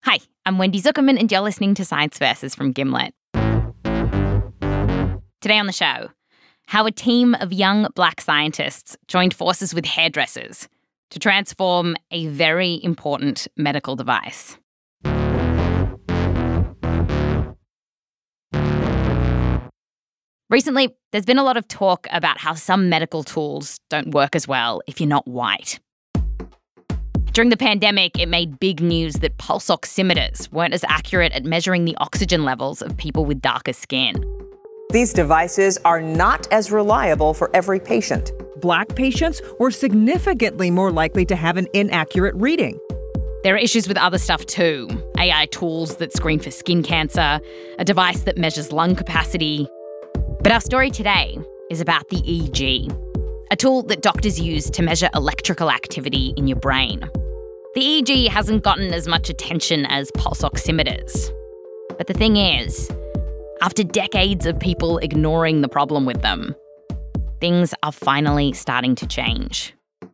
Hi, I'm Wendy Zuckerman and you're listening to Science Versus from Gimlet. Today on the show, how a team of young black scientists joined forces with hairdressers to transform a very important medical device. Recently, there's been a lot of talk about how some medical tools don't work as well if you're not white. During the pandemic, it made big news that pulse oximeters weren't as accurate at measuring the oxygen levels of people with darker skin. These devices are not as reliable for every patient. Black patients were significantly more likely to have an inaccurate reading. There are issues with other stuff too. AI tools that screen for skin cancer, a device that measures lung capacity. But our story today is about the EEG, a tool that doctors use to measure electrical activity in your brain. The EEG hasn't gotten as much attention as pulse oximeters. But the thing is, after decades of people ignoring the problem with them, things are finally starting to change.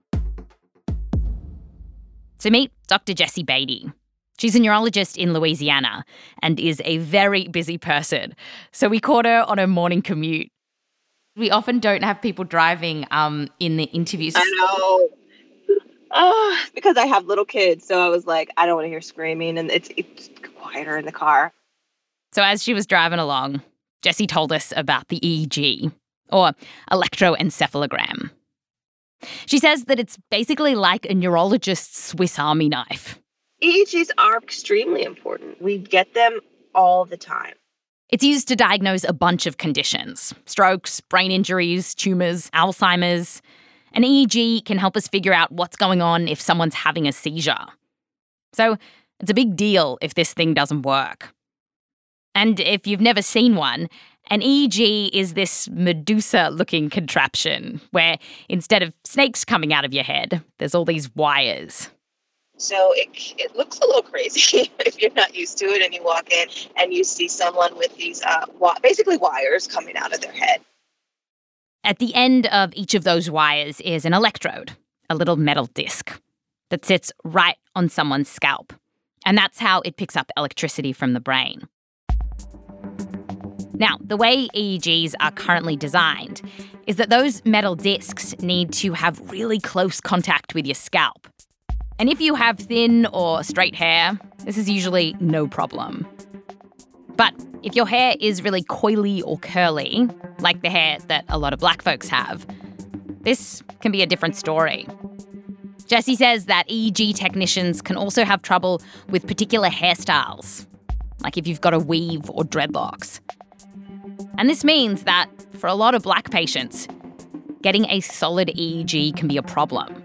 So meet Dr. Jessie Beatty. She's a neurologist in Louisiana and is a very busy person. So we caught her on her morning commute. We often don't have people driving in the interviews. I know. Because I have little kids, so I was like, I don't want to hear screaming, and it's quieter in the car. So as she was driving along, Jessie told us about the EEG, or electroencephalogram. She says that it's basically like a neurologist's Swiss Army knife. EEGs are extremely important. We get them all the time. It's used to diagnose a bunch of conditions: strokes, brain injuries, tumours, Alzheimer's. An EEG can help us figure out what's going on if someone's having a seizure. So it's a big deal if this thing doesn't work. And if you've never seen one, an EEG is this Medusa-looking contraption where instead of snakes coming out of your head, there's all these wires. So it looks a little crazy if you're not used to it and you walk in and you see someone with these basically wires coming out of their head. At the end of each of those wires is an electrode, a little metal disc that sits right on someone's scalp. And that's how it picks up electricity from the brain. Now, the way EEGs are currently designed is that those metal discs need to have really close contact with your scalp. And if you have thin or straight hair, this is usually no problem. But if your hair is really coily or curly, like the hair that a lot of black folks have, this can be a different story. Jessie says that EEG technicians can also have trouble with particular hairstyles, like if you've got a weave or dreadlocks. And this means that for a lot of black patients, getting a solid EEG can be a problem.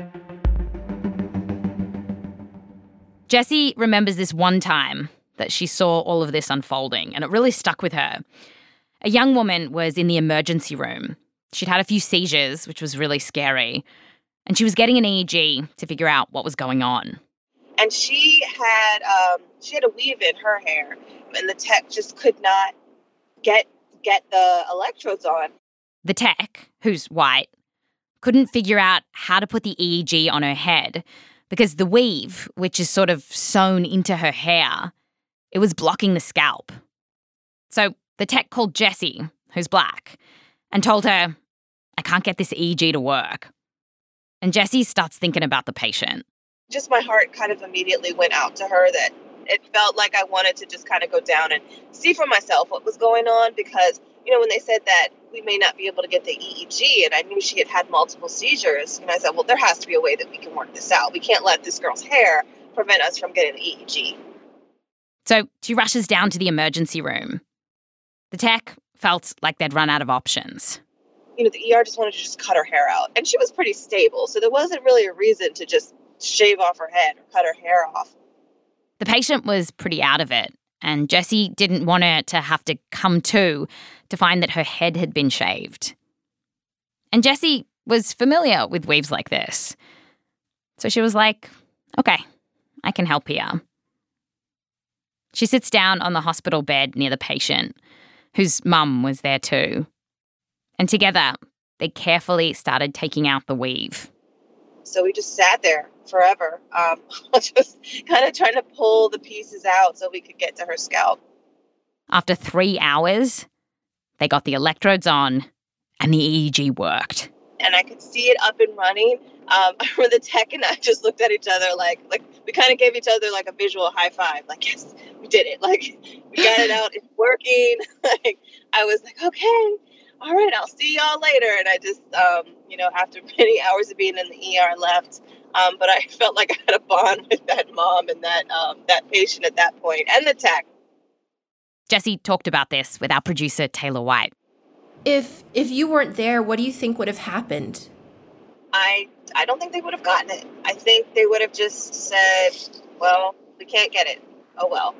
Jessie remembers this one time that she saw all of this unfolding, and it really stuck with her. A young woman was in the emergency room. She'd had a few seizures, which was really scary, and she was getting an EEG to figure out what was going on. And she had a weave in her hair, and the tech just could not get the electrodes on. The tech, who's white, couldn't figure out how to put the EEG on her head because the weave, which is sort of sewn into her hair, it was blocking the scalp. So the tech called Jessie, who's black, and told her, I can't get this EEG to work. And Jessie starts thinking about the patient. Just my heart kind of immediately went out to her that it felt like I wanted to just kind of go down and see for myself what was going on because, when they said that we may not be able to get the EEG and I knew she had multiple seizures, and I said, well, there has to be a way that we can work this out. We can't let this girl's hair prevent us from getting the EEG. So she rushes down to the emergency room. The tech felt like they'd run out of options. The ER just wanted to just cut her hair out. And she was pretty stable, so there wasn't really a reason to just shave off her head or cut her hair off. The patient was pretty out of it, and Jessie didn't want her to have to come to find that her head had been shaved. And Jessie was familiar with weaves like this. So she was like, okay, I can help here. She sits down on the hospital bed near the patient, whose mum was there too. And together, they carefully started taking out the weave. So we just sat there forever, just kind of trying to pull the pieces out so we could get to her scalp. After 3 hours, they got the electrodes on and the EEG worked. And I could see it up and running. I remember the tech and I just looked at each other like we kind of gave each other like a visual high five. Like, yes, we did it. Like, we got it out. It's working. Like, I was like, okay, all right, I'll see y'all later. And I just, after many hours of being in the ER, left. But I felt like I had a bond with that mom and that patient at that point, and the tech. Jessie talked about this with our producer, Taylor White. If you weren't there, what do you think would have happened? I don't think they would have gotten it. I think they would have just said, well, we can't get it. Oh, well.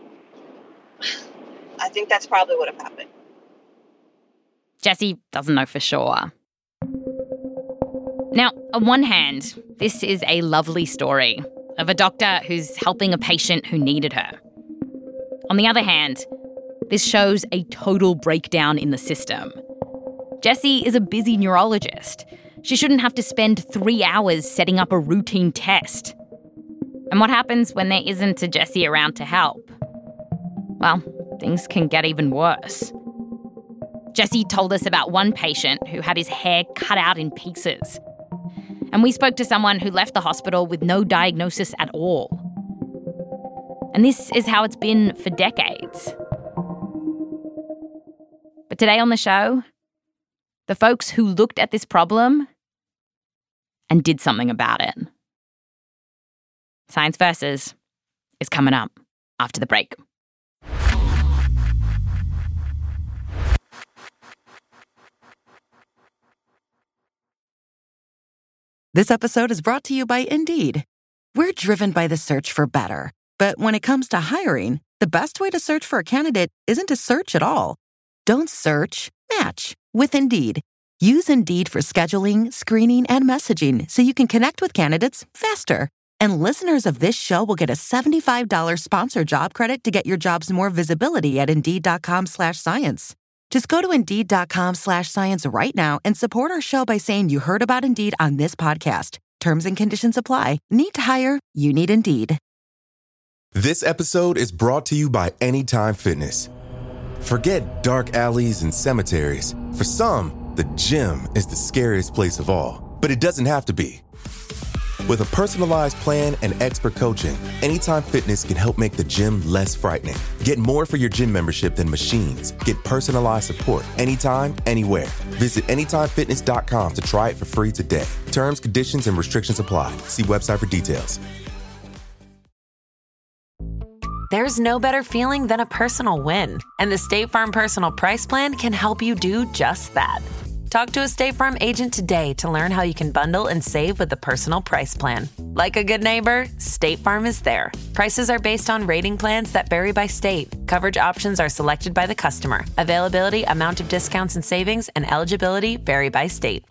I think that's probably what have happened. Jessie doesn't know for sure. Now, on one hand, this is a lovely story of a doctor who's helping a patient who needed her. On the other hand, this shows a total breakdown in the system. Jessie is a busy neurologist. She shouldn't have to spend 3 hours setting up a routine test. And what happens when there isn't a Jessie around to help? Well, things can get even worse. Jessie told us about one patient who had his hair cut out in pieces. And we spoke to someone who left the hospital with no diagnosis at all. And this is how it's been for decades. But today on the show, the folks who looked at this problem and did something about it. Science Versus is coming up after the break. This episode is brought to you by Indeed. We're driven by the search for better. But when it comes to hiring, the best way to search for a candidate isn't to search at all. Don't search, match with Indeed. Use Indeed for scheduling, screening, and messaging so you can connect with candidates faster. And listeners of this show will get a $75 sponsored job credit to get your jobs more visibility at Indeed.com/science. Just go to Indeed.com/science right now and support our show by saying you heard about Indeed on this podcast. Terms and conditions apply. Need to hire? You need Indeed. This episode is brought to you by Anytime Fitness. Forget dark alleys and cemeteries. For some, the gym is the scariest place of all. But it doesn't have to be. With a personalized plan and expert coaching, Anytime Fitness can help make the gym less frightening. Get more for your gym membership than machines. Get personalized support anytime, anywhere. Visit AnytimeFitness.com to try it for free today. Terms, conditions, and restrictions apply. See website for details. There's no better feeling than a personal win, and the State Farm Personal Price Plan can help you do just that. Talk to a State Farm agent today to learn how you can bundle and save with the Personal Price Plan. Like a good neighbor, State Farm is there. Prices are based on rating plans that vary by state. Coverage options are selected by the customer. Availability, amount of discounts and savings, and eligibility vary by state.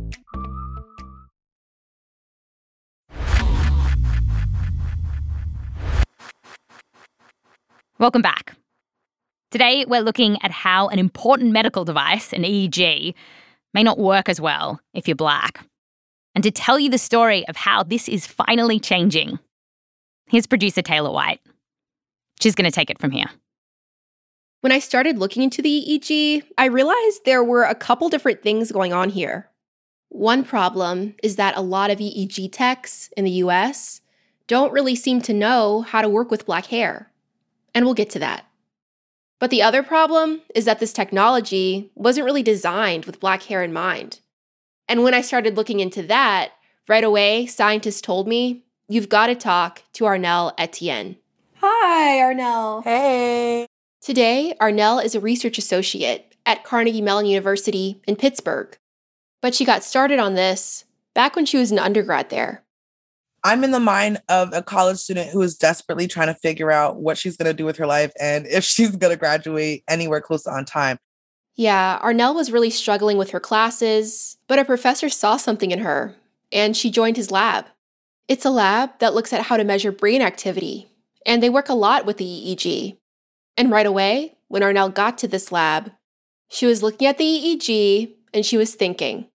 Welcome back. Today, we're looking at how an important medical device, an EEG, may not work as well if you're Black. And to tell you the story of how this is finally changing, here's producer Taylor White. She's going to take it from here. When I started looking into the EEG, I realized there were a couple different things going on here. One problem is that a lot of EEG techs in the US don't really seem to know how to work with Black hair. And we'll get to that. But the other problem is that this technology wasn't really designed with Black hair in mind. And when I started looking into that, right away, scientists told me, you've got to talk to Arnelle Etienne. Hi, Arnelle. Hey. Today, Arnelle is a research associate at Carnegie Mellon University in Pittsburgh. But she got started on this back when she was an undergrad there. I'm in the mind of a college student who is desperately trying to figure out what she's going to do with her life and if she's going to graduate anywhere close to on time. Yeah, Arnelle was really struggling with her classes, but a professor saw something in her, and she joined his lab. It's a lab that looks at how to measure brain activity, and they work a lot with the EEG. And right away, when Arnelle got to this lab, she was looking at the EEG, and she was thinking,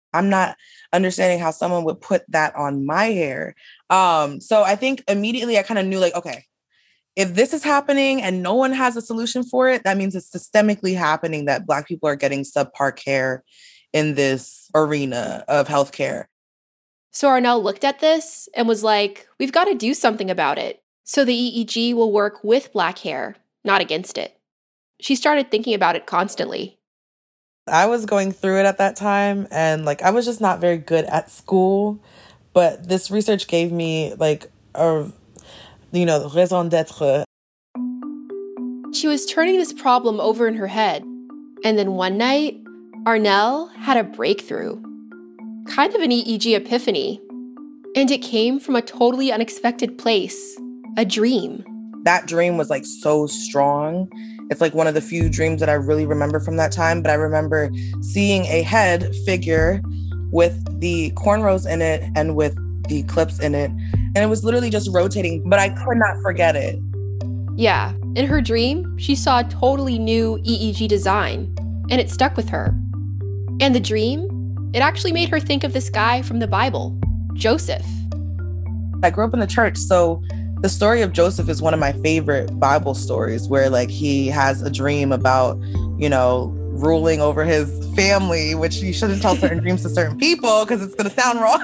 I'm not understanding how someone would put that on my hair. So I think immediately I kind of knew like, okay, if this is happening and no one has a solution for it, that means it's systemically happening that Black people are getting subpar care in this arena of healthcare. So Arnell looked at this and was like, we've got to do something about it. So the EEG will work with Black hair, not against it. She started thinking about it constantly. I was going through it at that time, and like I was just not very good at school, but this research gave me like a, raison d'être. She was turning this problem over in her head, and then one night, Arnell had a breakthrough. Kind of an EEG epiphany. And it came from a totally unexpected place, a dream. That dream was like so strong. It's like one of the few dreams that I really remember from that time. But I remember seeing a head figure with the cornrows in it and with the clips in it. And it was literally just rotating, but I could not forget it. Yeah, in her dream, she saw a totally new EEG design, and it stuck with her. And the dream, it actually made her think of this guy from the Bible, Joseph. I grew up in the church, so the story of Joseph is one of my favorite Bible stories where like he has a dream about, ruling over his family, which you shouldn't tell certain dreams to certain people because it's going to sound wrong.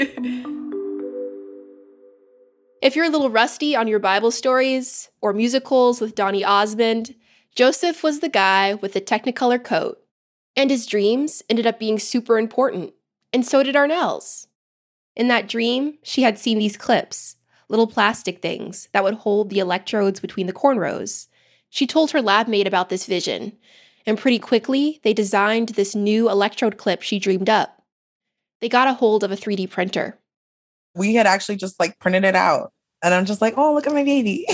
If you're a little rusty on your Bible stories or musicals with Donny Osmond, Joseph was the guy with the Technicolor coat. And his dreams ended up being super important, and so did Arnell's. In that dream, she had seen these clips, little plastic things that would hold the electrodes between the cornrows. She told her lab mate about this vision, and pretty quickly, they designed this new electrode clip she dreamed up. They got a hold of a 3D printer. We had actually just like printed it out, and I'm just like, oh, look at my baby.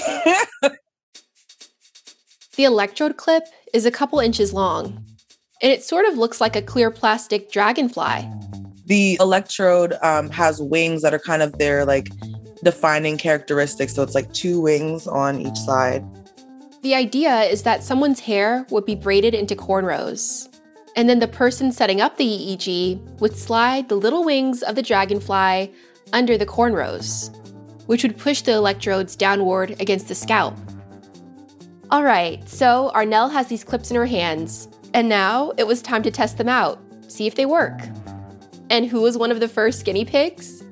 The electrode clip is a couple inches long, and it sort of looks like a clear plastic dragonfly. The electrode has wings that are kind of their like defining characteristics. So it's like 2 wings on each side. The idea is that someone's hair would be braided into cornrows. And then the person setting up the EEG would slide the little wings of the dragonfly under the cornrows, which would push the electrodes downward against the scalp. All right, so Arnell has these clips in her hands, and now it was time to test them out, see if they work. And who was one of the first guinea pigs?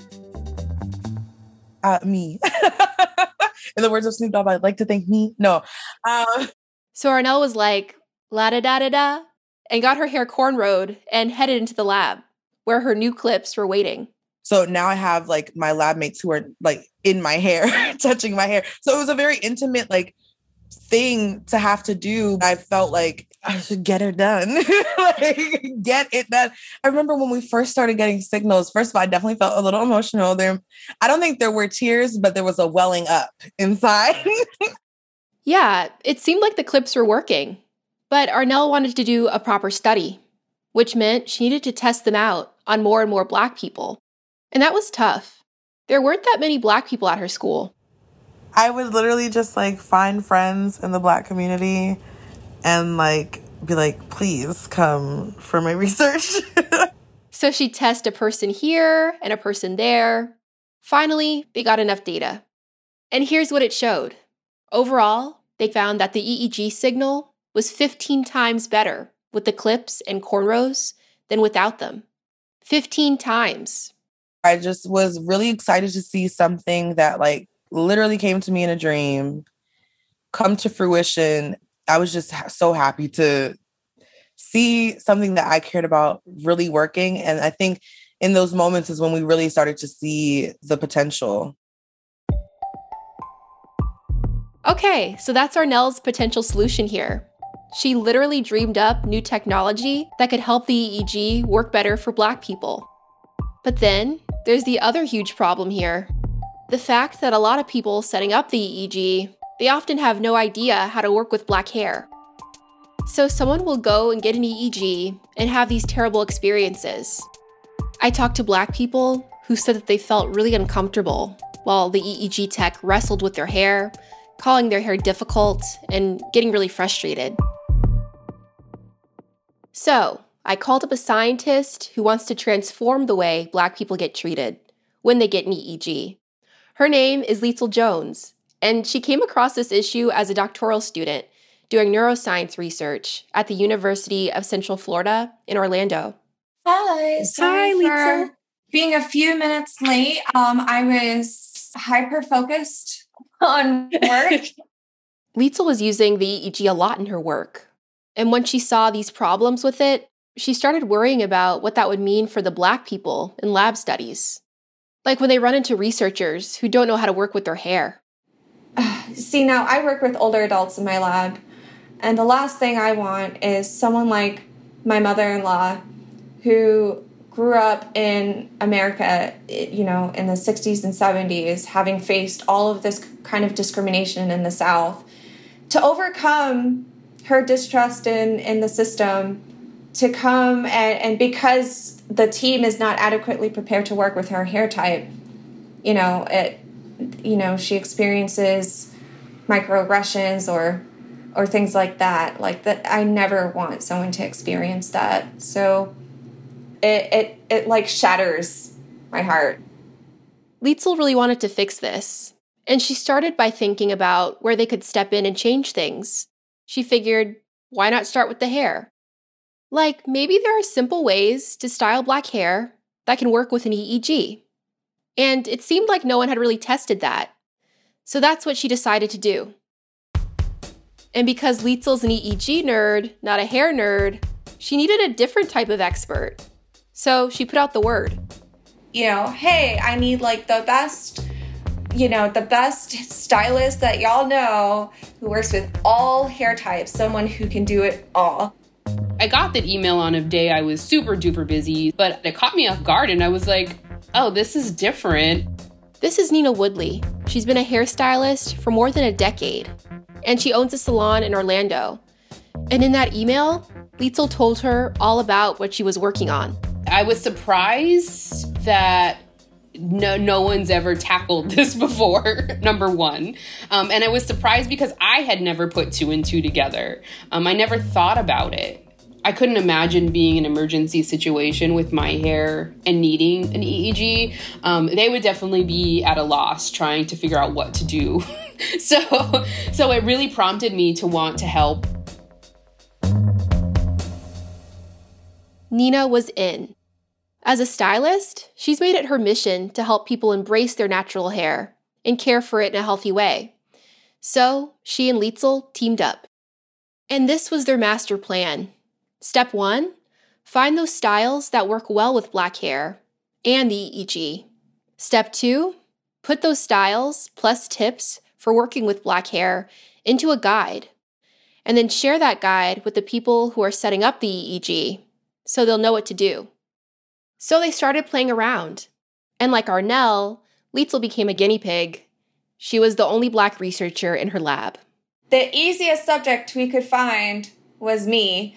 Me. In the words of Snoop Dogg, I'd like to thank me. No. So Arnell was like, la-da-da-da-da, and got her hair cornrowed and headed into the lab, where her new clips were waiting. So now I have like my lab mates who are like in my hair, touching my hair. So it was a very intimate like thing to have to do. I felt like I should get her done. Like, get it done. I remember when we first started getting signals, first of all, I definitely felt a little emotional there. I don't think there were tears, but there was a welling up inside. Yeah, it seemed like the clips were working. But Arnell wanted to do a proper study, which meant she needed to test them out on more and more Black people. And that was tough. There weren't that many Black people at her school. I would literally just like find friends in the Black community and like be like, please come for my research. So she'd test a person here and a person there. Finally, they got enough data. And here's what it showed. Overall, they found that the EEG signal was 15 times better with the clips and cornrows than without them. 15 times. I just was really excited to see something that like literally came to me in a dream come to fruition. I was just so happy to see something that I cared about really working. And I think in those moments is when we really started to see the potential. Okay, so that's Arnell's potential solution here. She literally dreamed up new technology that could help the EEG work better for Black people. But then, there's the other huge problem here. The fact that a lot of people setting up the EEG, they often have no idea how to work with Black hair. So someone will go and get an EEG and have these terrible experiences. I talked to Black people who said that they felt really uncomfortable while the EEG tech wrestled with their hair, calling their hair difficult, and getting really frustrated. So, I called up a scientist who wants to transform the way Black people get treated when they get an EEG. Her name is Lietzel Jones, and she came across this issue as a doctoral student doing neuroscience research at the University of Central Florida in Orlando. Hi, sorry for being a few minutes late. I was hyper-focused on work. Lietzel was using the EEG a lot in her work. And when she saw these problems with it, she started worrying about what that would mean for the Black people in lab studies. Like when they run into researchers who don't know how to work with their hair. See, now I work with older adults in my lab, and the last thing I want is someone like my mother-in-law who grew up in America, you know, in the 60s and 70s, having faced all of this kind of discrimination in the South, to overcome her distrust in the system, to come and because the team is not adequately prepared to work with her hair type, she experiences microaggressions or things like that. Like that, I never want someone to experience that. So it like shatters my heart. Lietzel really wanted to fix this, and she started by thinking about where they could step in and change things. She figured, why not start with the hair? Like, maybe there are simple ways to style Black hair that can work with an EEG. And it seemed like no one had really tested that. So that's what she decided to do. And because Lietzel's an EEG nerd, not a hair nerd, she needed a different type of expert. So she put out the word. Hey, I need like the best stylist that y'all know who works with all hair types, someone who can do it all. I got that email on a day I was super duper busy, but it caught me off guard and I was like, oh, this is different. This is Nina Woodley. She's been a hairstylist for more than a decade, and she owns a salon in Orlando. And in that email, Lietzel told her all about what she was working on. I was surprised that no one's ever tackled this before, number one. And I was surprised because I had never put two and two together. I never thought about it. I couldn't imagine being in an emergency situation with my hair and needing an EEG. They would definitely be at a loss trying to figure out what to do. So it really prompted me to want to help. Nina was in. As a stylist, she's made it her mission to help people embrace their natural hair and care for it in a healthy way. So she and Lietzel teamed up. And this was their master plan. Step 1, find those styles that work well with Black hair and the EEG. Step 2, put those styles plus tips for working with Black hair into a guide, and then share that guide with the people who are setting up the EEG so they'll know what to do. So they started playing around, and like Arnell, Lietzel became a guinea pig. She was the only Black researcher in her lab. The easiest subject we could find was me.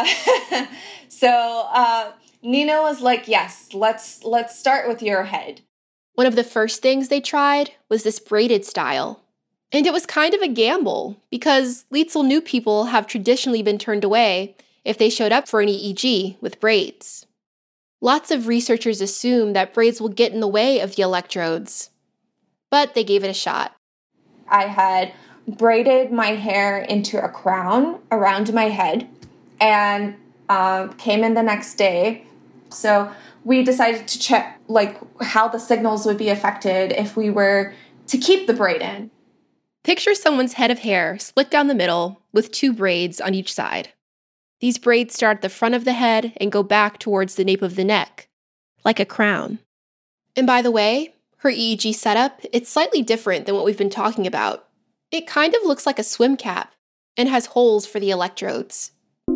So Nina was like, yes, let's start with your head. One of the first things they tried was this braided style. And it was kind of a gamble because Lietzel knew people have traditionally been turned away if they showed up for an EEG with braids. Lots of researchers assume that braids will get in the way of the electrodes, but they gave it a shot. I had braided my hair into a crown around my head and came in the next day. So we decided to check like how the signals would be affected if we were to keep the braid in. Picture someone's head of hair split down the middle with 2 braids on each side. These braids start at the front of the head and go back towards the nape of the neck, like a crown. And by the way, her EEG setup, it's slightly different than what we've been talking about. It kind of looks like a swim cap and has holes for the electrodes.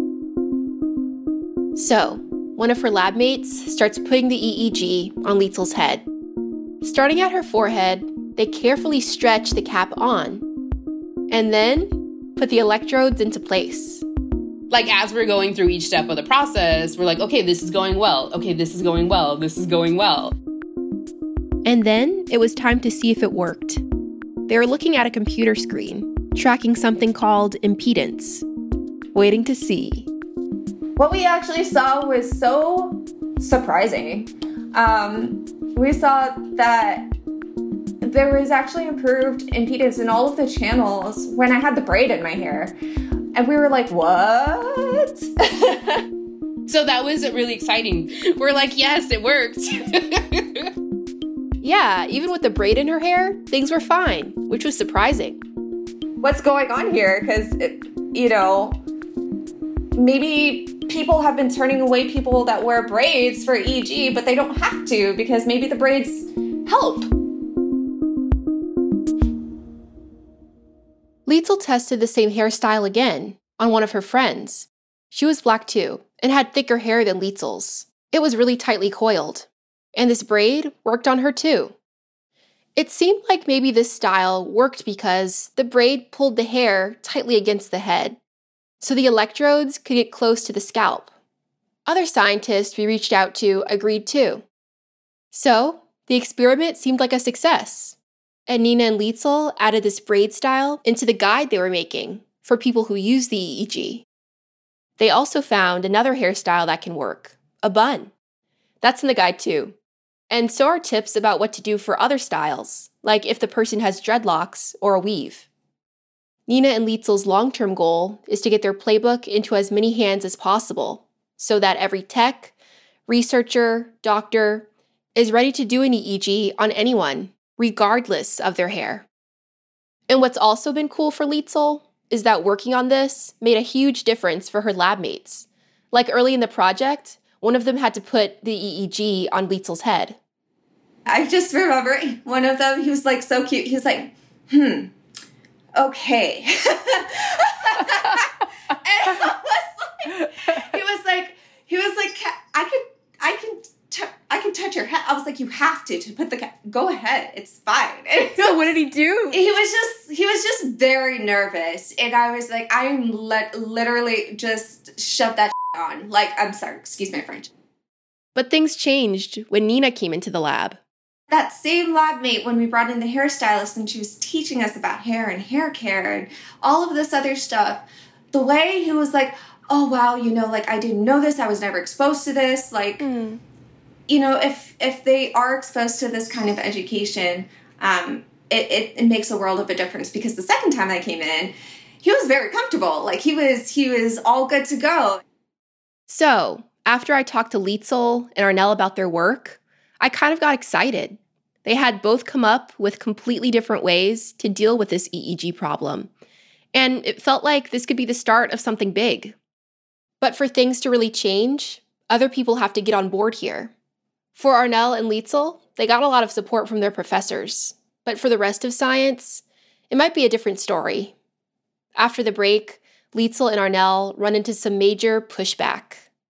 So, one of her lab mates starts putting the EEG on Lietzel's head. Starting at her forehead, they carefully stretch the cap on, and then put the electrodes into place. Like, as we're going through each step of the process, we're like, okay, this is going well. Okay, this is going well. This is going well. And then it was time to see if it worked. They were looking at a computer screen, tracking something called impedance, waiting to see. What we actually saw was so surprising. We saw that there was actually improved impedance in all of the channels when I had the braid in my hair. And we were like, what? So that was really exciting. We're like, yes, it worked. Yeah, even with the braid in her hair, things were fine, which was surprising. What's going on here? Because, maybe people have been turning away people that wear braids for EEG, but they don't have to because maybe the braids help. Liesl tested the same hairstyle again on one of her friends. She was black too and had thicker hair than Liesl's. It was really tightly coiled. And this braid worked on her too. It seemed like maybe this style worked because the braid pulled the hair tightly against the head, so the electrodes could get close to the scalp. Other scientists we reached out to agreed too. So, the experiment seemed like a success, and Nina and Liesl added this braid style into the guide they were making for people who use the EEG. They also found another hairstyle that can work, a bun. That's in the guide too. And so are tips about what to do for other styles, like if the person has dreadlocks or a weave. Nina and Liesl's long-term goal is to get their playbook into as many hands as possible, so that every tech, researcher, doctor is ready to do an EEG on anyone, regardless of their hair. And what's also been cool for Liesl is that working on this made a huge difference for her lab mates. Like early in the project, one of them had to put the EEG on Liesl's head. I just remember one of them, he was like so cute. He was like, okay. And he was like, I can touch your head. I was like, you have to put go ahead. It's fine. So what did he do? He was just very nervous. And I was like, I'm literally just shove that on. Like, I'm sorry, excuse my French. But things changed when Nina came into the lab. That same lab mate, when we brought in the hairstylist and she was teaching us about hair and hair care and all of this other stuff, the way he was like, oh, wow, I didn't know this. I was never exposed to this. Like, if they are exposed to this kind of education, it makes a world of a difference, because the second time I came in, he was very comfortable. Like, he was all good to go. So, after I talked to Liesl and Arnel about their work, I kind of got excited. They had both come up with completely different ways to deal with this EEG problem, and it felt like this could be the start of something big. But for things to really change, other people have to get on board here. For Arnel and Liesl, they got a lot of support from their professors, but for the rest of science, it might be a different story. After the break, Liesl and Arnel run into some major pushback.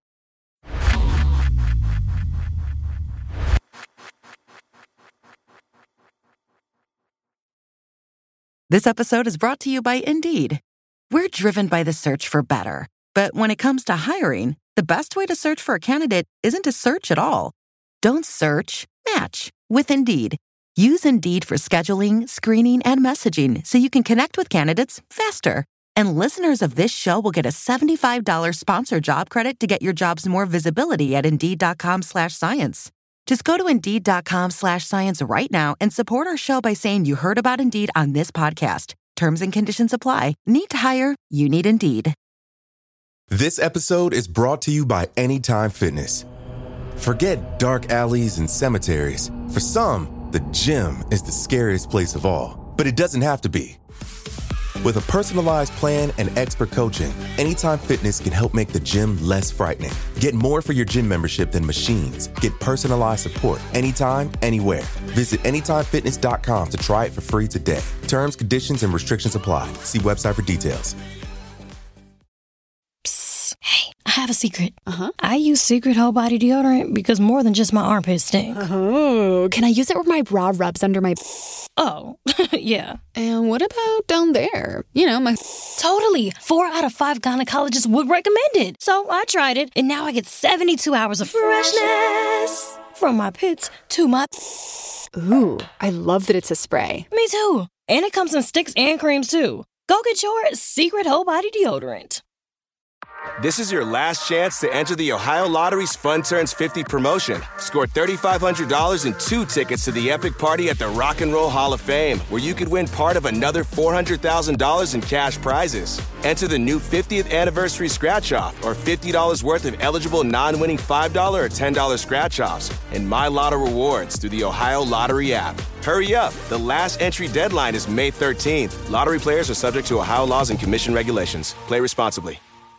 This episode is brought to you by Indeed. We're driven by the search for better. But when it comes to hiring, the best way to search for a candidate isn't to search at all. Don't search, match with Indeed. Use Indeed for scheduling, screening, and messaging so you can connect with candidates faster. And listeners of this show will get a $75 sponsored job credit to get your jobs more visibility at Indeed.com/science. Just go to Indeed.com/science right now and support our show by saying you heard about Indeed on this podcast. Terms and conditions apply. Need to hire? You need Indeed. This episode is brought to you by Anytime Fitness. Forget dark alleys and cemeteries. For some, the gym is the scariest place of all. But it doesn't have to be. With a personalized plan and expert coaching, Anytime Fitness can help make the gym less frightening. Get more for your gym membership than machines. Get personalized support anytime, anywhere. Visit AnytimeFitness.com to try it for free today. Terms, conditions, and restrictions apply. See website for details. Psst. Hey, I have a secret. I use Secret Whole Body Deodorant because more than just my armpits stink. Oh, can I use it where my bra rubs under my... Oh, yeah. And what about down there? My... Totally. 4 out of 5 gynecologists would recommend it. So I tried it, and now I get 72 hours of freshness from my pits to my... Ooh, I love that it's a spray. Me too. And it comes in sticks and creams too. Go get your Secret Whole Body Deodorant. This is your last chance to enter the Ohio Lottery's Fun Turns 50 promotion. Score $3,500 and 2 tickets to the epic party at the Rock and Roll Hall of Fame, where you could win part of another $400,000 in cash prizes. Enter the new 50th anniversary scratch-off or $50 worth of eligible non-winning $5 or $10 scratch-offs and My Lotto rewards through the Ohio Lottery app. Hurry up. The last entry deadline is May 13th. Lottery players are subject to Ohio laws and commission regulations. Play responsibly.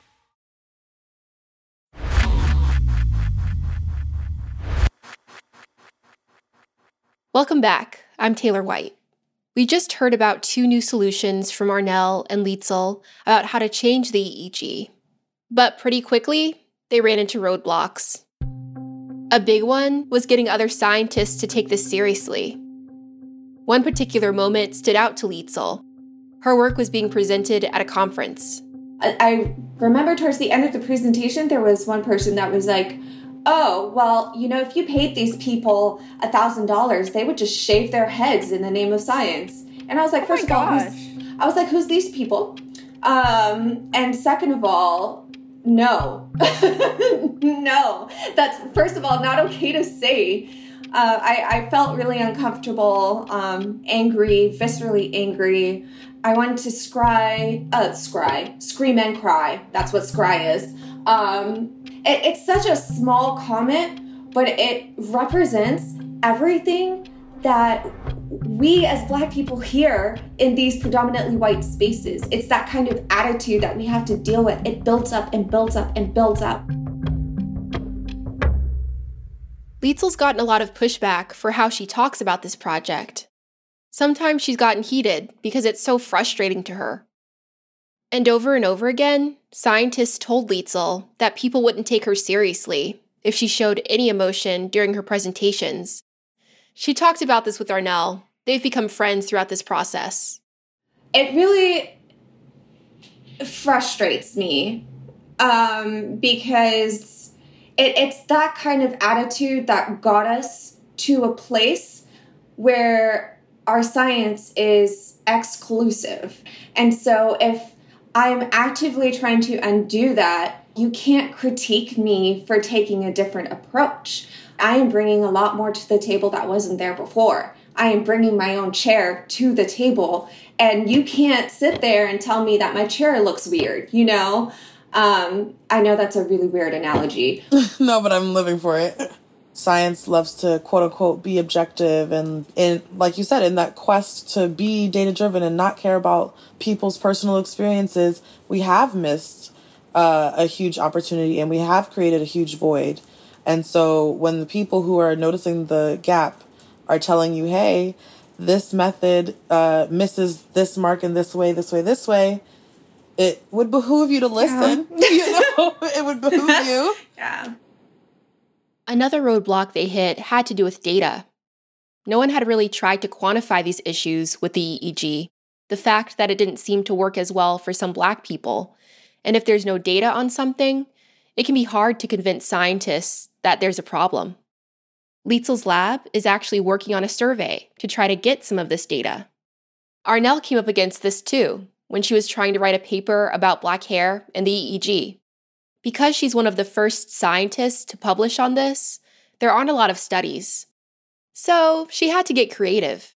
Welcome back. I'm Taylor White. We just heard about 2 new solutions from Arnel and Lietzel about how to change the EEG. But pretty quickly, they ran into roadblocks. A big one was getting other scientists to take this seriously. One particular moment stood out to Lietzel. Her work was being presented at a conference. I remember towards the end of the presentation, there was one person that was like, oh, well, if you paid these people $1,000, they would just shave their heads in the name of science. And I was like, first of all, who's these people? And second of all, no. No, that's, first of all, not okay to say. I felt really uncomfortable, angry, viscerally angry. I wanted to scream and cry. That's what scry is. It's such a small comment, but it represents everything that we as Black people hear in these predominantly white spaces. It's that kind of attitude that we have to deal with. It builds up and builds up and builds up. Lietzel's gotten a lot of pushback for how she talks about this project. Sometimes she's gotten heated because it's so frustrating to her. And over again, scientists told Lietzel that people wouldn't take her seriously if she showed any emotion during her presentations. She talked about this with Arnel. They've become friends throughout this process. It really frustrates me because it's that kind of attitude that got us to a place where our science is exclusive. And so if I'm actively trying to undo that, you can't critique me for taking a different approach. I am bringing a lot more to the table that wasn't there before. I am bringing my own chair to the table, and you can't sit there and tell me that my chair looks weird, I know that's a really weird analogy. No, but I'm living for it. Science loves to, quote unquote, be objective. And like you said, in that quest to be data driven and not care about people's personal experiences, we have missed a huge opportunity and we have created a huge void. And so when the people who are noticing the gap are telling you, hey, this method misses this mark in this way, it would behoove you to listen. Yeah. It would behoove you. Yeah. Another roadblock they hit had to do with data. No one had really tried to quantify these issues with the EEG, the fact that it didn't seem to work as well for some Black people. And if there's no data on something, it can be hard to convince scientists that there's a problem. Lietzel's lab is actually working on a survey to try to get some of this data. Arnel came up against this too, when she was trying to write a paper about Black hair and the EEG. Because she's one of the first scientists to publish on this, there aren't a lot of studies. So she had to get creative.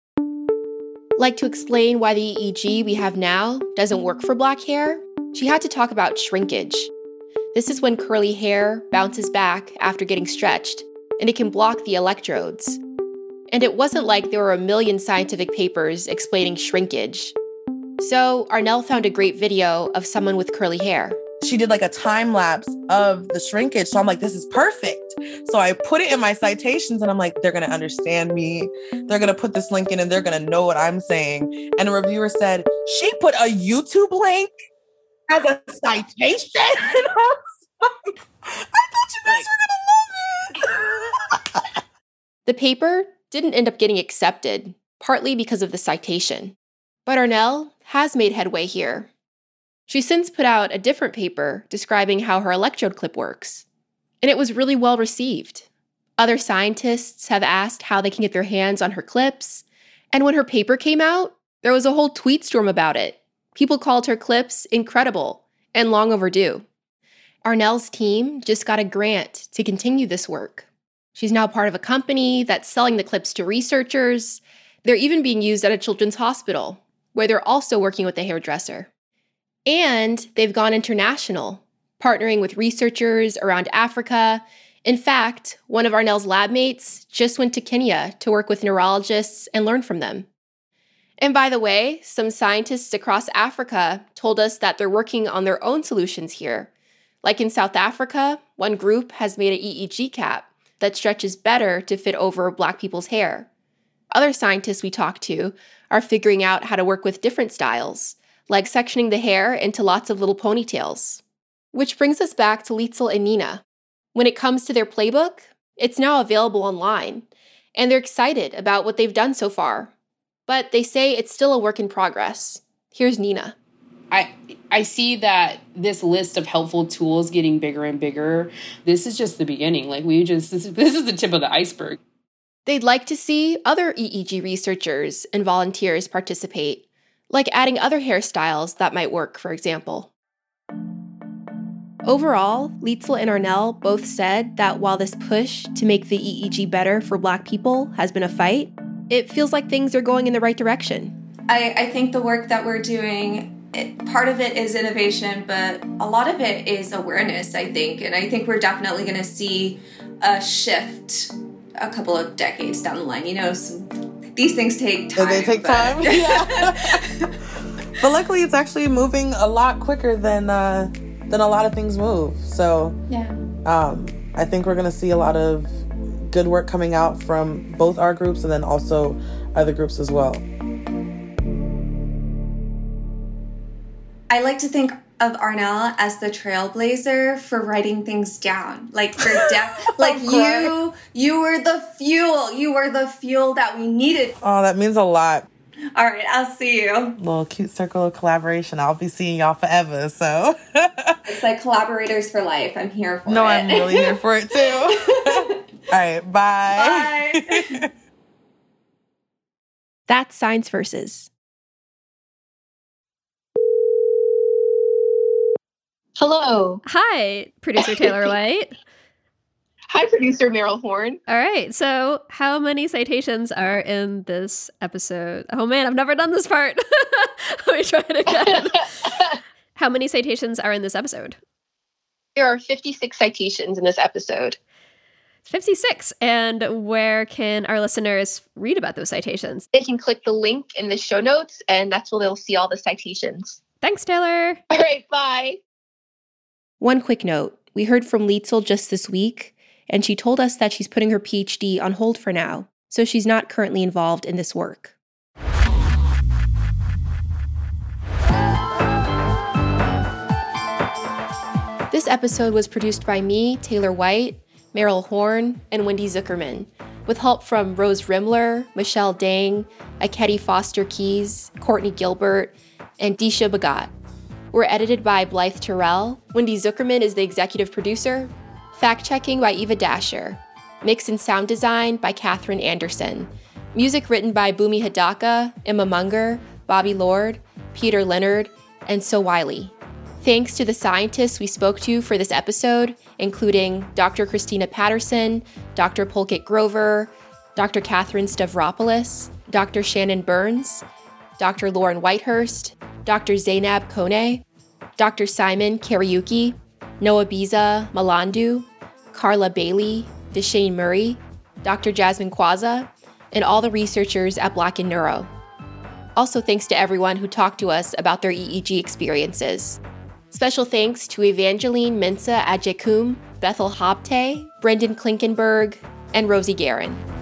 Like to explain why the EEG we have now doesn't work for Black hair, she had to talk about shrinkage. This is when curly hair bounces back after getting stretched, and it can block the electrodes. And it wasn't like there were a million scientific papers explaining shrinkage. So Arnel found a great video of someone with curly hair. She did like a time lapse of the shrinkage. So I'm like, this is perfect. So I put it in my citations and I'm like, they're going to understand me. They're going to put this link in and they're going to know what I'm saying. And a reviewer said, she put a YouTube link as a citation. And I was like, I thought you guys were going to love it. The paper didn't end up getting accepted, partly because of the citation. But Arnel has made headway here. She's since put out a different paper describing how her electrode clip works. And it was really well received. Other scientists have asked how they can get their hands on her clips. And when her paper came out, there was a whole tweet storm about it. People called her clips incredible and long overdue. Arnell's team just got a grant to continue this work. She's now part of a company that's selling the clips to researchers. They're even being used at a children's hospital, where they're also working with a hairdresser. And they've gone international, partnering with researchers around Africa. In fact, one of Arnell's lab mates just went to Kenya to work with neurologists and learn from them. And by the way, some scientists across Africa told us that they're working on their own solutions here. Like in South Africa, one group has made an EEG cap that stretches better to fit over Black people's hair. Other scientists we talked to are figuring out how to work with different styles, like sectioning the hair into lots of little ponytails. Which brings us back to Liesl and Nina. When it comes to their playbook, it's now available online, and they're excited about what they've done so far. But they say it's still a work in progress. Here's Nina. I see that this list of helpful tools getting bigger and bigger. This is just the beginning. Like this is the tip of the iceberg. They'd like to see other EEG researchers and volunteers participate, like adding other hairstyles that might work, for example. Overall, Liesl and Arnell both said that while this push to make the EEG better for Black people has been a fight, it feels like things are going in the right direction. I think the work that we're doing, part of it is innovation, but a lot of it is awareness, I think. And I think we're definitely going to see a shift a couple of decades down the line. You know, these things take time. They take time? Yeah. But luckily, it's actually moving a lot quicker than a lot of things move. So yeah, I think we're going to see a lot of good work coming out from both our groups and then also other groups as well. I like to think of Arnell as the trailblazer for writing things down. Like for like you were the fuel. You were the fuel that we needed. Oh, that means a lot. All right, I'll see you. Little cute circle of collaboration. I'll be seeing y'all forever, so. It's like collaborators for life. I'm here for it. No, I'm really here for it too. All right, bye. Bye. That's Science Versus. Hello. Hi, producer Taylor White. Hi, producer Meryl Horn. All right, so how many citations are in this episode? Oh man, I've never done this part. Let me try it again. How many citations are in this episode? There are 56 citations in this episode. 56. And where can our listeners read about those citations? They can click the link in the show notes, and that's where they'll see all the citations. Thanks, Taylor. All right, bye. One quick note. We heard from Liesl just this week, and she told us that she's putting her PhD on hold for now, so she's not currently involved in this work. This episode was produced by me, Taylor White, Meryl Horn, and Wendy Zuckerman, with help from Rose Rimler, Michelle Dang, Akedi Foster Keys, Courtney Gilbert, and Disha Bhagat. We're edited by Blythe Terrell. Wendy Zuckerman is the executive producer. Fact-checking by Eva Dasher. Mix and sound design by Katherine Anderson. Music written by Bhumi Hidaka, Emma Munger, Bobby Lord, Peter Leonard, and So Wiley. Thanks to the scientists we spoke to for this episode, including Dr. Christina Patterson, Dr. Pulkit Grover, Dr. Catherine Stavropoulos, Dr. Shannon Burns, Dr. Lauren Whitehurst, Dr. Zainab Kone, Dr. Simon Kariuki, Noah Biza Malandu, Carla Bailey, Deshane Murray, Dr. Jasmine Kwaza, and all the researchers at Black & Neuro. Also thanks to everyone who talked to us about their EEG experiences. Special thanks to Evangeline Mensah Adjekum, Bethel Habte, Brendan Klinkenberg, and Rosie Guerin.